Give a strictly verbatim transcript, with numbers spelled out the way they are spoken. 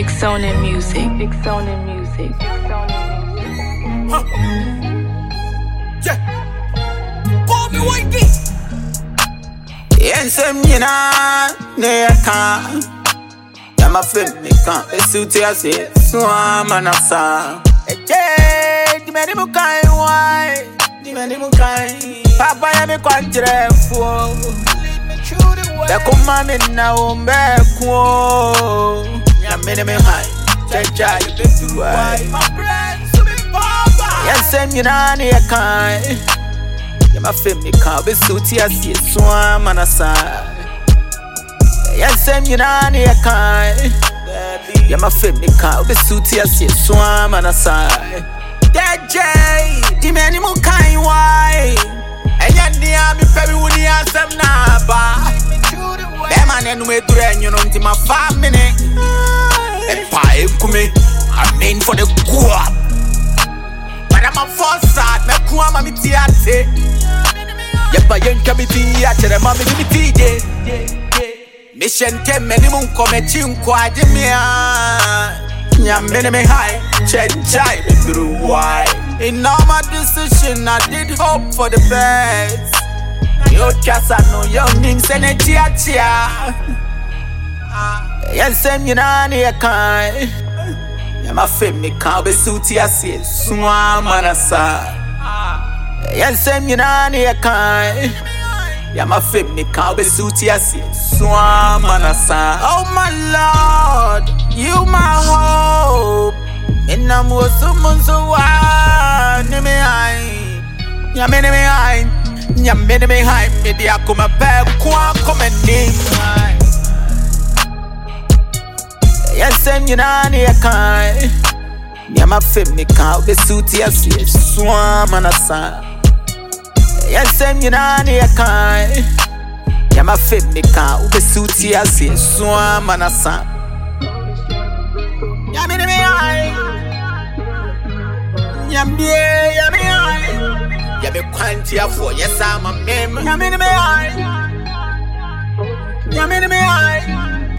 Big Sound and Music. Big Sound and Music. Big Sound and Music. Huh. Yeah. Bobby Whitey. Yes, I'm Yana. Near can. I'm a film. Me can't. The suit I say. So I'm an asa. Hey, the many mukai why? The many mukai. Papa, I'm a quadre for. The command now, back. Whoa. I'm in me high. Jaja, you been through why? Yes, I'm Yana. Near can. I'm a film. Me can't. The suit I say. So I'm an asa. Yes, I'm Yana. Near can. Yeah, my family car, the suit here, see, swam on a side. That Jay, the many more kind why. And yet, the army, baby, when you have some naba. That man, and we do it, you know, to my family. And five come in, I mean for the co-op. But I'm a first side, my co-op, I'm a theatre. Yeah, but you can't be theatre, I'm a theatre. Mission came many moon come at you quite me. Yam me high, check chai through why. In all my decision, I did hope for the best. Your cast, I know your name's energy at ya. Yes, I'm Yana kind. Yama family can't be suited, I say, swam on a side. Yes, I'm Yana kind. Yeah, my family can't be suited, I see. Swam on a sign. Oh my Lord, you my hope. And I'm with someone so wild. Name high. Yeah, me name high. Yeah, me name high. Me dia come back. Come and name high. Yes, I'm Yana kind. Yeah, my family can't be suited, I see. Swam on a sign. Yes, I'm Yana kind. Yeah, my family can't be suited here, say, swam on a sun. Yeah, me, me, I. Yeah, me, yeah, me, I. Yeah, me, quantity for yes, I'm a name. Yeah, me, me, I. Yeah, me, me, I.